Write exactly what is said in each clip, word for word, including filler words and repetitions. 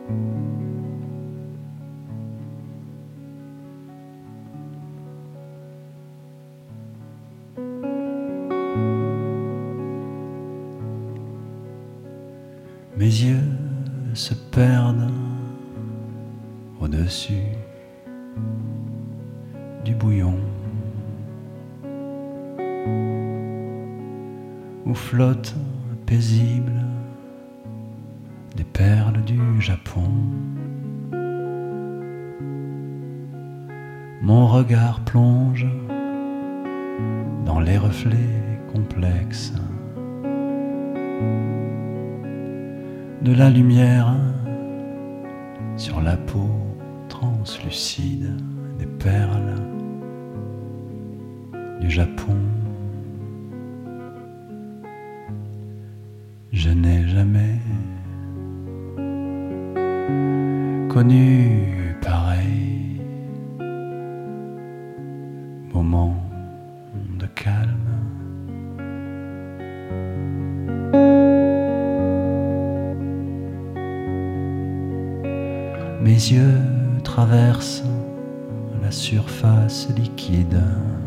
Mes yeux se perdent au-dessus du bouillon où flottent paisibles des perles du Japon. Mon regard plonge dans les reflets complexes de la lumière sur la peau translucide des perles du Japon. Je n'ai jamais connu pareil moment de calme. Mes yeux traversent la surface liquide,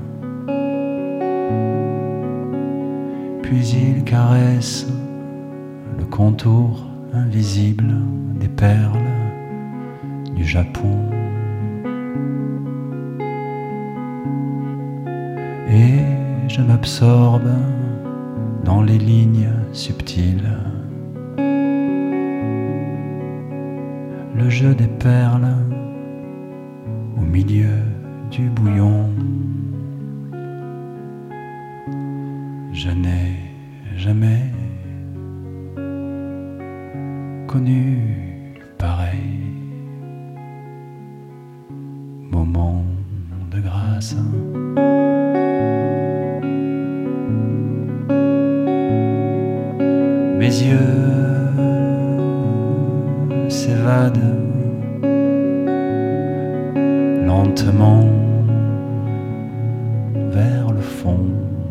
puis ils caressent le contour invisible des perles du Japon. Et je m'absorbe dans les lignes subtiles, le jeu des perles au milieu du bouillon. Je n'ai jamais connu pareil moment de grâce. Mes yeux s'évadent lentement vers le fond,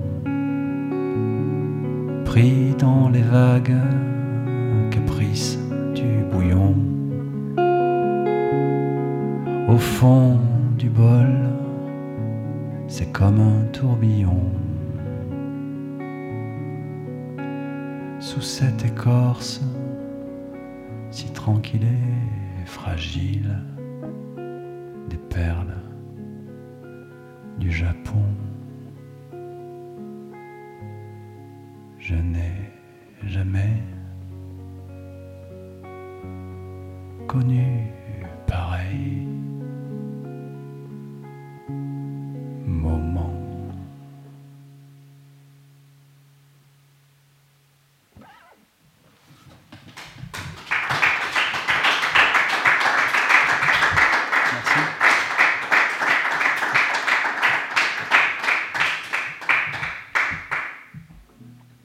pris dans les vagues caprices du bouillon. Au fond du bol, c'est comme un tourbillon. Sous cette écorce si tranquille et fragile des perles du Japon, je n'ai jamais connu pareil.